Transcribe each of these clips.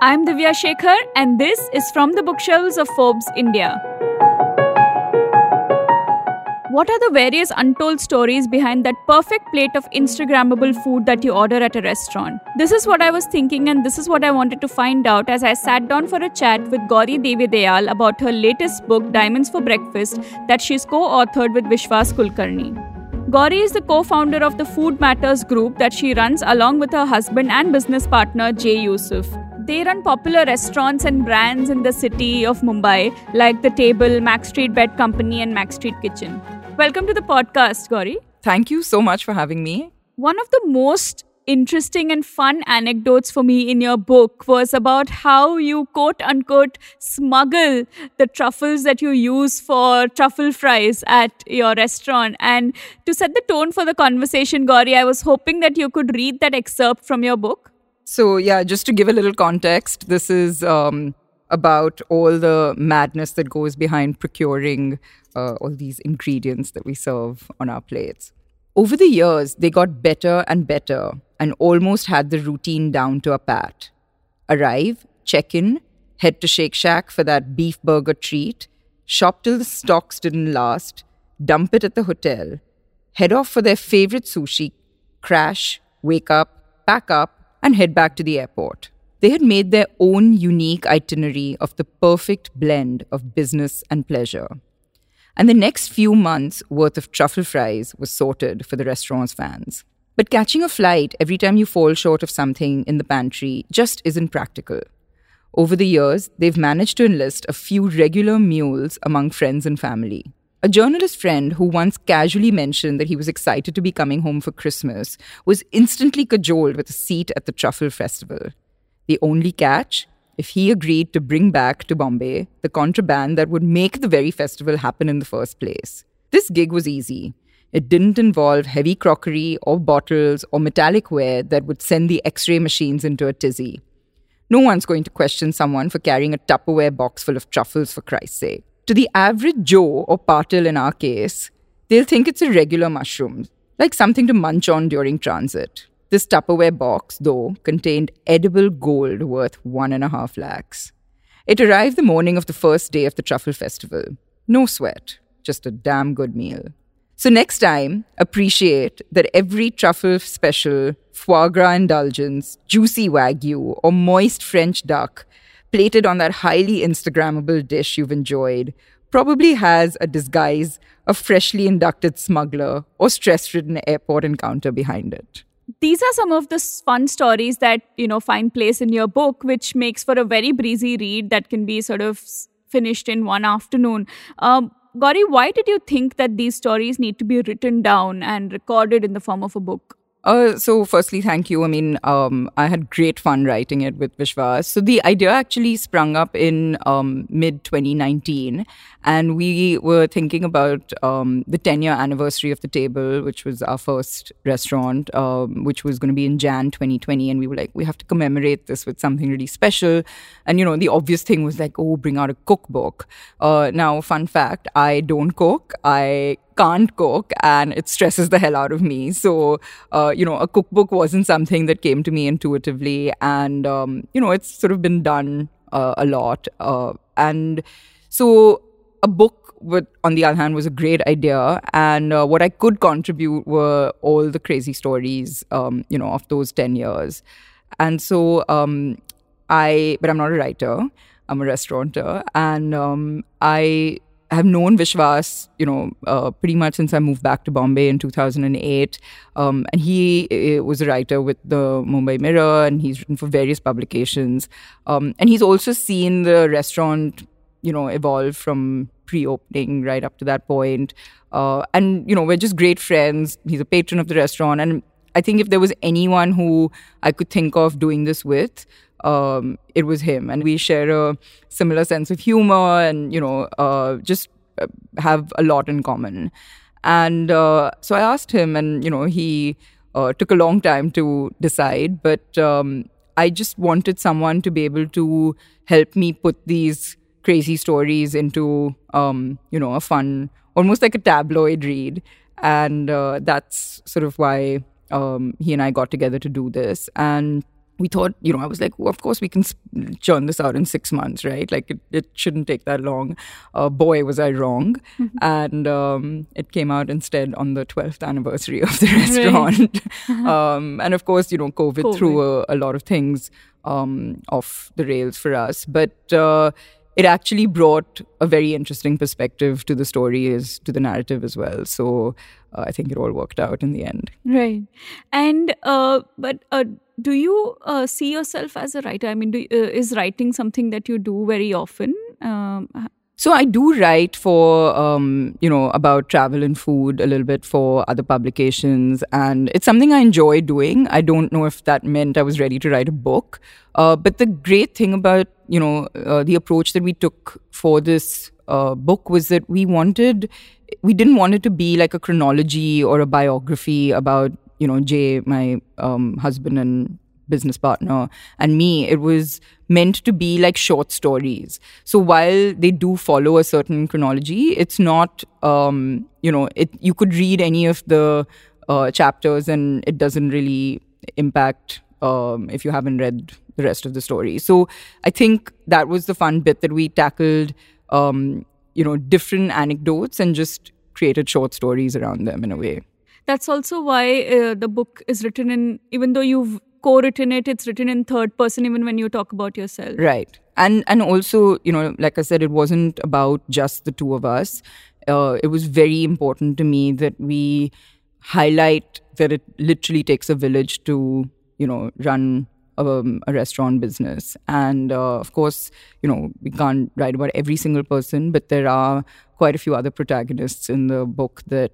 I'm Divya Shekhar, and this is From the Bookshelves of Forbes India. What are the various untold stories behind that perfect plate of Instagrammable food that you order at a restaurant? This is what I was thinking, and this is what I wanted to find out as I sat down for a chat with Gauri Devi Dayal about her latest book, Diamonds for Breakfast, that she's co-authored with Vishwas Kulkarni. Gauri is the co-founder of the Food Matters group that she runs along with her husband and business partner, Jay Yusuf. They run popular restaurants and brands in the city of Mumbai, like The Table, Mac Street Bed Company, and Mac Street Kitchen. Welcome to the podcast, Gauri. Thank you so much for having me. One of the most interesting and fun anecdotes for me in your book was about how you quote-unquote smuggle the truffles that you use for truffle fries at your restaurant. And to set the tone for the conversation, Gauri, I was hoping that you could read that excerpt from your book. So, just to give a little context, this is about all the madness that goes behind procuring all these ingredients that we serve on our plates. Over the years, they got better and better and almost had the routine down to a pat. Arrive, check in, head to Shake Shack for that beef burger treat, shop till the stocks didn't last, dump it at the hotel, head off for their favorite sushi, crash, wake up, pack up, and head back to the airport. They had made their own unique itinerary of the perfect blend of business and pleasure. And the next few months' worth of truffle fries was sorted for the restaurant's fans. But catching a flight every time you fall short of something in the pantry just isn't practical. Over the years, they've managed to enlist a few regular mules among friends and family. A journalist friend who once casually mentioned that he was excited to be coming home for Christmas was instantly cajoled with a seat at the Truffle Festival. The only catch? If he agreed to bring back to Bombay the contraband that would make the very festival happen in the first place. This gig was easy. It didn't involve heavy crockery or bottles or metallic ware that would send the X-ray machines into a tizzy. No one's going to question someone for carrying a Tupperware box full of truffles, for Christ's sake. To the average Joe, or Patil in our case, they'll think it's a regular mushroom, like something to munch on during transit. This Tupperware box, though, contained edible gold worth 1.5 lakhs. It arrived the morning of the first day of the Truffle Festival. No sweat, just a damn good meal. So next time, appreciate that every truffle special, foie gras indulgence, juicy wagyu, or moist French duck plated on that highly Instagrammable dish you've enjoyed probably has a disguise of freshly inducted smuggler or stress-ridden airport encounter behind it. These are some of the fun stories that, find place in your book, which makes for a very breezy read that can be sort of finished in one afternoon. Gauri, why did you think that these stories need to be written down and recorded in the form of a book? So firstly, thank you. I had great fun writing it with Vishwas. So the idea actually sprung up in mid-2019, and we were thinking about the 10-year anniversary of The Table, which was our first restaurant, which was going to be in Jan 2020. And we were like, we have to commemorate this with something really special. And, the obvious thing was like, bring out a cookbook. Now, fun fact, I don't cook. I can't cook, and it stresses the hell out of me. So, a cookbook wasn't something that came to me intuitively. And, it's sort of been done a lot. And so a book, on the other hand, was a great idea. And what I could contribute were all the crazy stories, of those 10 years. And so but I'm not a writer. I'm a restaurateur. And I have known Vishwas, pretty much since I moved back to Bombay in 2008. And he was a writer with the Mumbai Mirror, and he's written for various publications. And he's also seen the restaurant, evolve from pre-opening right up to that point. And, we're just great friends. He's a patron of the restaurant. And I think if there was anyone who I could think of doing this with, it was him. And we share a similar sense of humor and, just have a lot in common. And so I asked him, and, he took a long time to decide. But I just wanted someone to be able to help me put these crazy stories into, a fun, almost like a tabloid read. And that's sort of why he and I got together to do this. And we thought, I was like, well, of course we can churn this out in 6 months, right? Like it shouldn't take that long. Boy, was I wrong. And it came out instead on the 12th anniversary of the restaurant. And of course, COVID threw a lot of things off the rails for us. But it actually brought a very interesting perspective to the story, to the narrative as well. So I think it all worked out in the end. Right. And but do you see yourself as a writer? I mean, is writing something that you do very often? So I do write for, about travel and food a little bit for other publications. And it's something I enjoy doing. I don't know if that meant I was ready to write a book. But the great thing about, the approach that we took for this book was that we didn't want it to be like a chronology or a biography about, Jay, my husband and business partner, and me. It was meant to be like short stories. So while they do follow a certain chronology, it's not, you could read any of the chapters and it doesn't really impact if you haven't read the rest of the story. So I think that was the fun bit, that we tackled, different anecdotes and just created short stories around them in a way. That's also why the book is written in, even though you've co-written it, it's written in third person even when you talk about yourself. Right. And also, like I said, it wasn't about just the two of us. It was very important to me that we highlight that it literally takes a village to, run a restaurant business. And of course, we can't write about every single person, but there are quite a few other protagonists in the book that,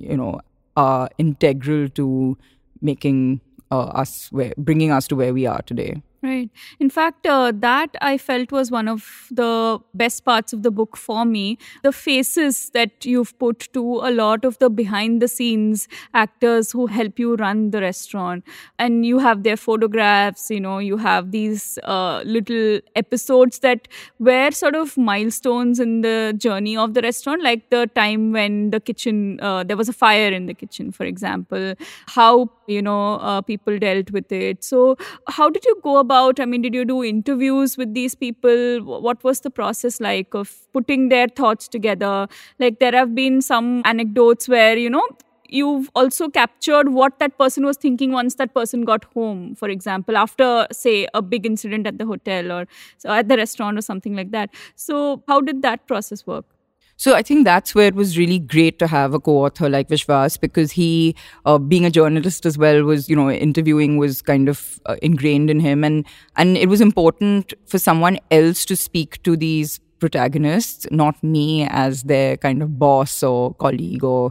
are integral to making bringing us to where we are today. Right. In fact, that I felt was one of the best parts of the book for me. The faces that you've put to a lot of the behind the scenes actors who help you run the restaurant. And you have their photographs, you have these little episodes that were sort of milestones in the journey of the restaurant, like the time when the kitchen, there was a fire in the kitchen, for example, how, people dealt with it. So how did you go about, did you do interviews with these people? What was the process like of putting their thoughts together? Like there have been some anecdotes where, you've also captured what that person was thinking once that person got home, for example, after, say, a big incident at the hotel or at the restaurant or something like that. So how did that process work? So I think that's where it was really great to have a co-author like Vishwas, because he, being a journalist as well, was, interviewing was kind of ingrained in him. And it was important for someone else to speak to these protagonists, not me as their kind of boss or colleague or,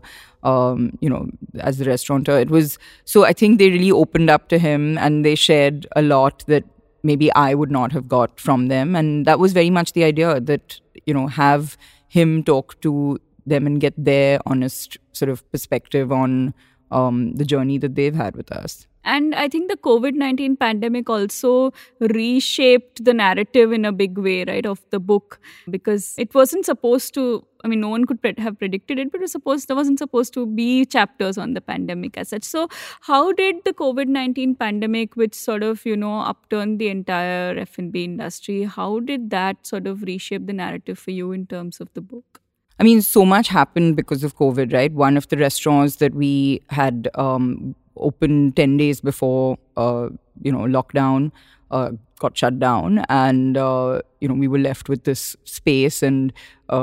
as the restaurateur. It was, so I think they really opened up to him and they shared a lot that maybe I would not have got from them. And that was very much the idea, that, have him talk to them and get their honest sort of perspective on the journey that they've had with us. And I think the COVID-19 pandemic also reshaped the narrative in a big way, right, of the book, because it wasn't supposed to, no one could have predicted it, but there wasn't supposed to be chapters on the pandemic as such. So how did the COVID-19 pandemic, which sort of, upturned the entire F&B industry, how did that sort of reshape the narrative for you in terms of the book? So much happened because of COVID, right? One of the restaurants that we had opened 10 days before, lockdown got shut down. And, we were left with this space and,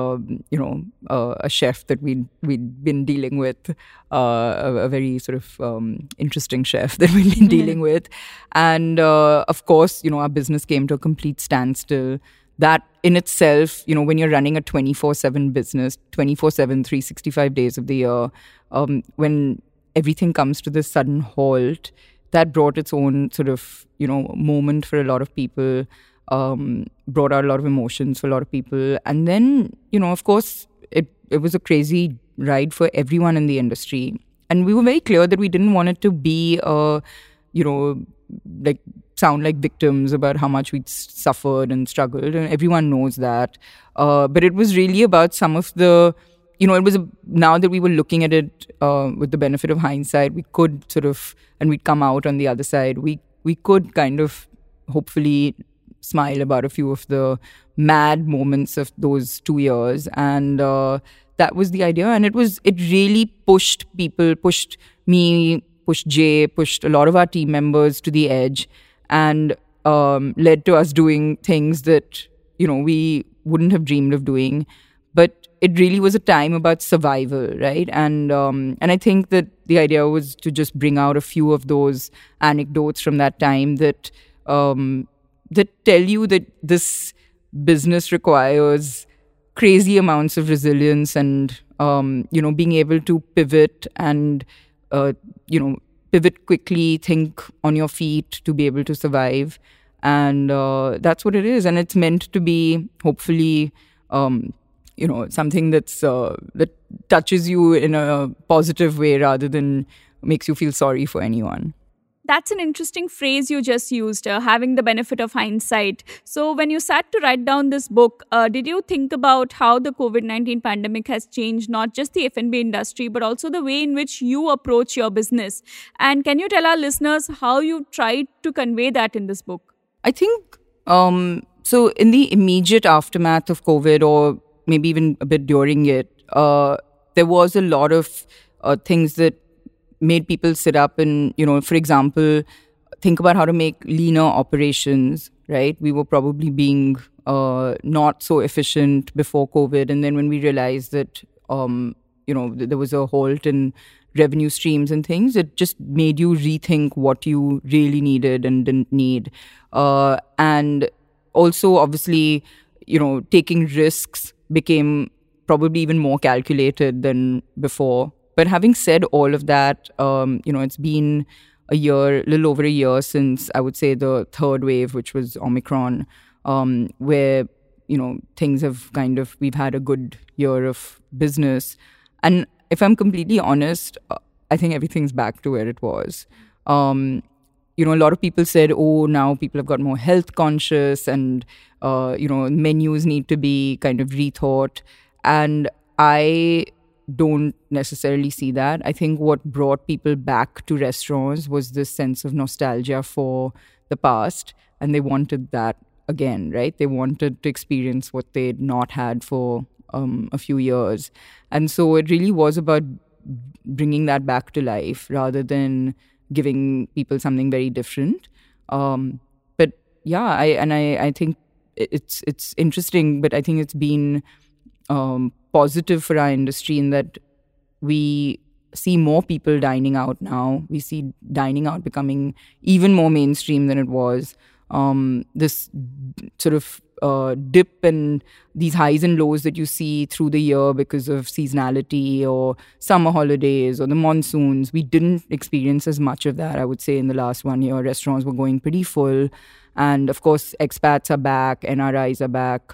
a chef that we'd been dealing with, a very sort of interesting chef that we'd been dealing with. And, of course, our business came to a complete standstill. That in itself, when you're running a 24/7 business, 24/7, 365 days of the year, when everything comes to this sudden halt, that brought its own sort of, moment for a lot of people, brought out a lot of emotions for a lot of people. And then, of course, it was a crazy ride for everyone in the industry. And we were very clear that we didn't want it to be sound like victims about how much we'd suffered and struggled, and everyone knows that. But it was really about some of the, now that we were looking at it with the benefit of hindsight, we could sort of, and we'd come out on the other side, we could kind of hopefully smile about a few of the mad moments of those 2 years. And that was the idea. And it really pushed people, pushed me, pushed Jay, pushed a lot of our team members to the edge, and led to us doing things that, we wouldn't have dreamed of doing. But it really was a time about survival, right? And I think that the idea was to just bring out a few of those anecdotes from that time that tell you that this business requires crazy amounts of resilience and being able to pivot and pivot quickly, think on your feet to be able to survive. And that's what it is. And it's meant to be, hopefully, something that touches you in a positive way rather than makes you feel sorry for anyone. That's an interesting phrase you just used, having the benefit of hindsight. So when you sat to write down this book, did you think about how the COVID-19 pandemic has changed not just the F&B industry, but also the way in which you approach your business? And can you tell our listeners how you tried to convey that in this book? I think, so in the immediate aftermath of COVID, or maybe even a bit during it, there was a lot of things that made people sit up and, for example, think about how to make leaner operations, right? We were probably being not so efficient before COVID. And then when we realized that, there was a halt in revenue streams and things, it just made you rethink what you really needed and didn't need. And also, obviously, taking risks became probably even more calculated than before. But having said all of that, it's been a little over a year since, I would say, the third wave, which was Omicron, where, things have we've had a good year of business. And if I'm completely honest, I think everything's back to where it was. A lot of people said, now people have got more health conscious and, menus need to be kind of rethought. And I don't necessarily see that. I think what brought people back to restaurants was this sense of nostalgia for the past, and they wanted that again, right? They wanted to experience what they'd not had for a few years. And so it really was about bringing that back to life rather than giving people something very different. But yeah, I think it's interesting, but I think it's been positive for our industry in that we see more people dining out now. We see dining out becoming even more mainstream than it was. This sort of dip and these highs and lows that you see through the year because of seasonality or summer holidays or the monsoons, we didn't experience as much of that. I would say in the last 1 year, restaurants were going pretty full. And of course, expats are back, NRIs are back.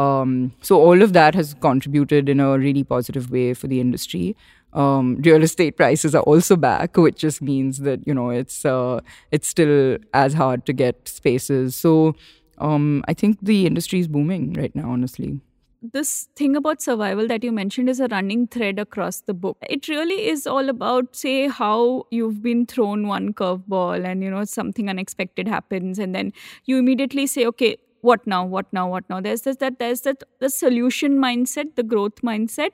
So all of that has contributed in a really positive way for the industry. Real estate prices are also back, which just means that, it's still as hard to get spaces. So I think the industry is booming right now, honestly. This thing about survival that you mentioned is a running thread across the book. It really is all about, say, how you've been thrown one curveball and, something unexpected happens and then you immediately say, okay, what now? There's the solution mindset, the growth mindset,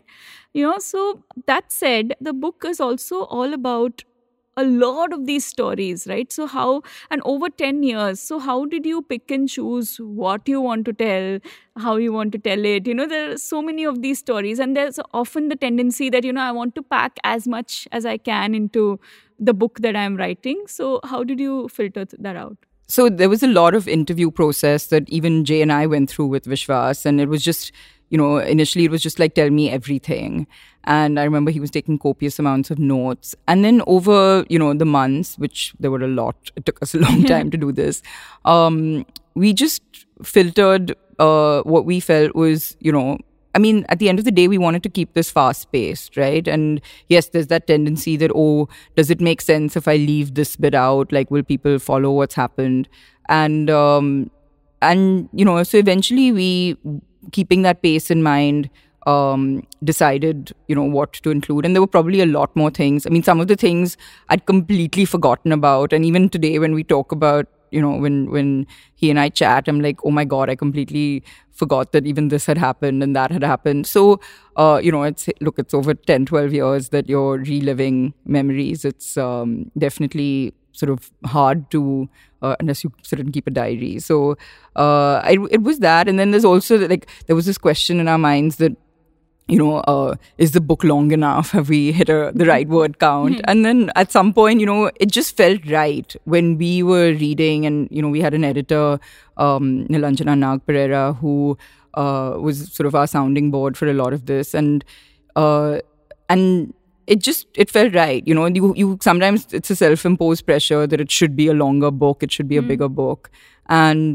So that said, the book is also all about a lot of these stories, right? So and over 10 years, so how did you pick and choose what you want to tell, how you want to tell it? There are so many of these stories, and there's often the tendency that, I want to pack as much as I can into the book that I'm writing. So how did you filter that out? So there was a lot of interview process that even Jay and I went through with Vishwas, and it was just, initially it was just like, tell me everything. And I remember he was taking copious amounts of notes. And then over, the months, which there were a lot, it took us a long time to do this, we just filtered what we felt was, at the end of the day, we wanted to keep this fast-paced, right? And yes, there's that tendency that, does it make sense if I leave this bit out? Like, will people follow what's happened? And so eventually we, keeping that pace in mind, decided, what to include. And there were probably a lot more things. Some of the things I'd completely forgotten about. And even today, when we talk about when he and I chat, I'm like, oh my God, I completely forgot that even this had happened and that had happened. So, it's over 10, 12 years that you're reliving memories. It's definitely sort of hard to, unless you sort of keep a diary. So it was that. And then there's also there was this question in our minds that, is the book long enough? Have we hit the right word count? And then at some point, it just felt right when we were reading, and, we had an editor, Nilanjana Nag Pereira, who was sort of our sounding board for a lot of this. And it felt right. You sometimes it's a self-imposed pressure that it should be a longer book, it should be a bigger book. And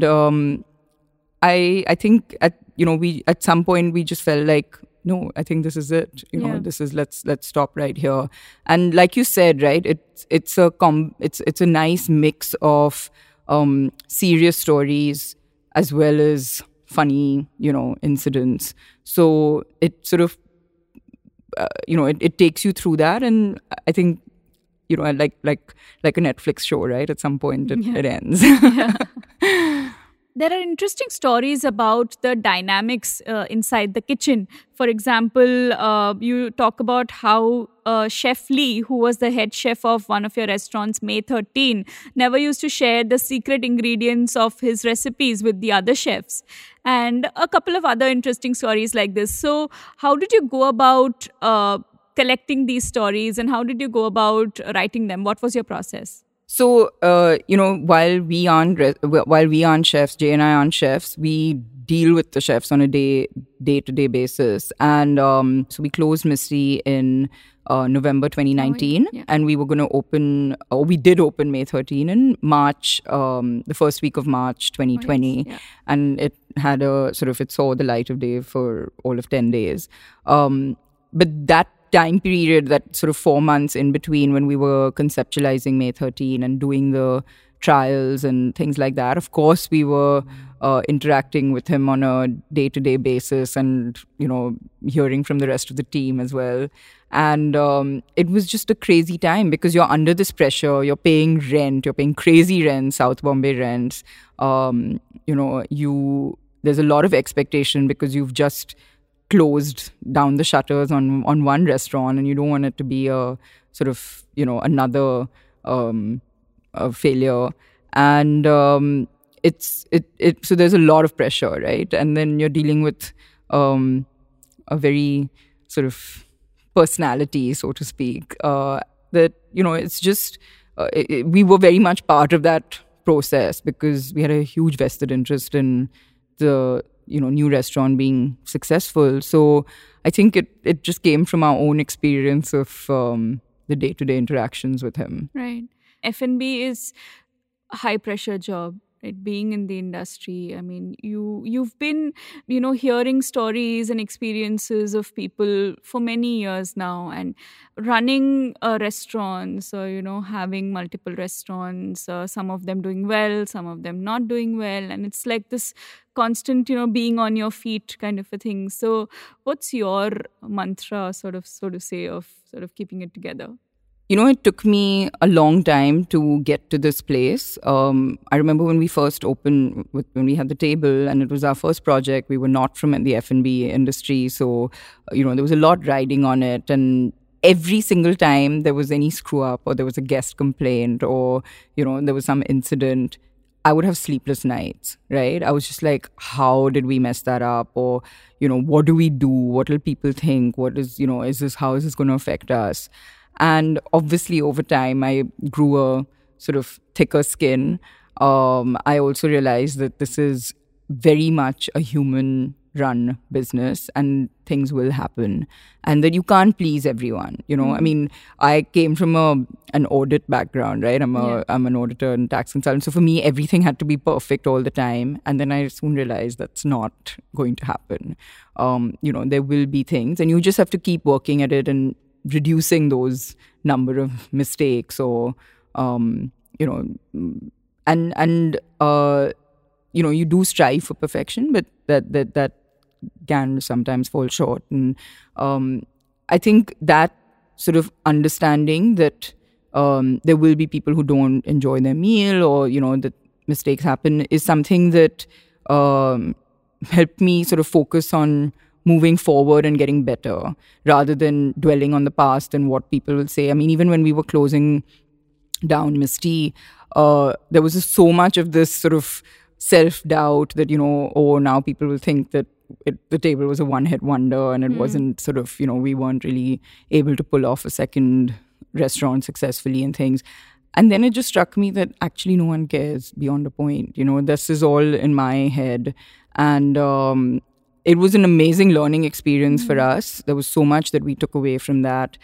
I think at some point we just felt like, no, I think this is it. This is let's stop right here. And like you said, right, it's a nice mix of serious stories as well as funny, incidents. So it sort of it takes you through that, and I think like a Netflix show, right? At some point it ends. There are interesting stories about the dynamics inside the kitchen. For example, you talk about how Chef Lee, who was the head chef of one of your restaurants, May 13, never used to share the secret ingredients of his recipes with the other chefs. And a couple of other interesting stories like this. So how did you go about collecting these stories, and how did you go about writing them? What was your process? So, while we aren't chefs, Jay and I aren't chefs, we deal with the chefs on a day-to-day basis. And so we closed Mystery in November 2019, and we were going to open, or we did open May 13 in March, the first week of March 2020. And it had it saw the light of day for all of 10 days. But that time period, that sort of 4 months in between when we were conceptualizing May 13 and doing the trials and things like that, of course we were interacting with him on a day-to-day basis, and hearing from the rest of the team as well. And it was just a crazy time because you're under this pressure, you're paying rent, you're paying crazy rent, South Bombay rents. There's a lot of expectation because you've just closed down the shutters on one restaurant, and you don't want it to be a sort of another a failure. And so there's a lot of pressure, right? And then you're dealing with a very sort of personality, so to speak, that it's just we were very much part of that process because we had a huge vested interest in the new restaurant being successful. So I think it just came from our own experience of the day-to-day interactions with him. Right. F&B is a high-pressure job, right? Being in the industry. I mean, you've been, hearing stories and experiences of people for many years now, and running restaurants, or, having multiple restaurants, some of them doing well, some of them not doing well. And it's like this constant, being on your feet kind of a thing. So what's your mantra, so to say, of sort of keeping it together? It took me a long time to get to this place. I remember when we first opened, when we had the table, and it was our first project. We were not from the F&B industry. So, there was a lot riding on it. And every single time there was any screw up, or there was a guest complaint, or, there was some incident, I would have sleepless nights, right? I was just like, how did we mess that up? Or, what do we do? What will people think? How is this going to affect us? And obviously, over time, I grew a sort of thicker skin. I also realized that this is very much a human-run business, and things will happen, and that you can't please everyone. I mean, I came from an audit background, right? I'm an auditor and tax consultant. So for me, everything had to be perfect all the time. And then I soon realized that's not going to happen. There will be things, and you just have to keep working at it and reducing those number of mistakes, or you do strive for perfection, but that can sometimes fall short. And I think that sort of understanding that there will be people who don't enjoy their meal, or that mistakes happen is something that helped me sort of focus on moving forward and getting better rather than dwelling on the past and what people will say. I mean, even when we were closing down Misty, there was just so much of this sort of self-doubt that, now people will think that the table was a one-hit wonder and it wasn't sort of, we weren't really able to pull off a second restaurant successfully and things. And then it just struck me that actually no one cares beyond a point. This is all in my head. And it was an amazing learning experience for us. There was so much that we took away from that,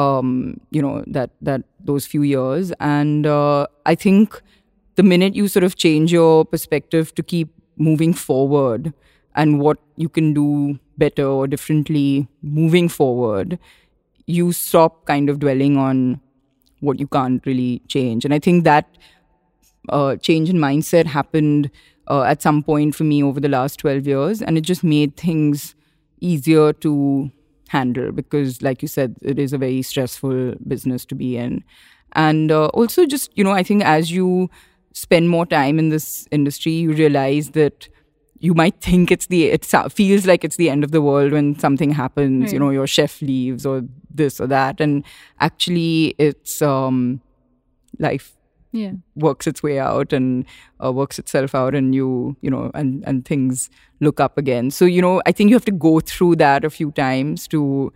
that those few years. And I think the minute you sort of change your perspective to keep moving forward and what you can do better or differently moving forward, you stop kind of dwelling on what you can't really change. And I think that change in mindset happened at some point for me over the last 12 years. And it just made things easier to handle because, like you said, it is a very stressful business to be in. And also just, I think as you spend more time in this industry, you realize that you might think it feels like it's the end of the world when something happens, right. Your chef leaves or this or that. And actually it's life works its way out and works itself out and and things look up again. So, I think you have to go through that a few times to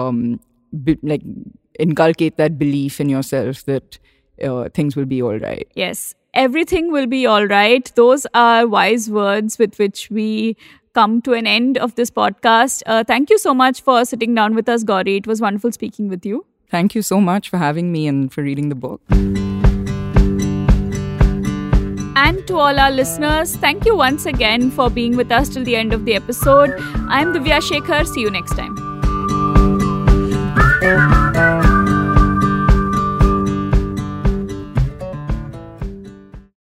inculcate that belief in yourself that things will be all right. Yes. Everything will be all right. Those are wise words with which we come to an end of this podcast. Thank you so much for sitting down with us, Gauri. It was wonderful speaking with you. Thank you so much for having me and for reading the book. And to all our listeners, thank you once again for being with us till the end of the episode. I'm Divya Shekhar. See you next time.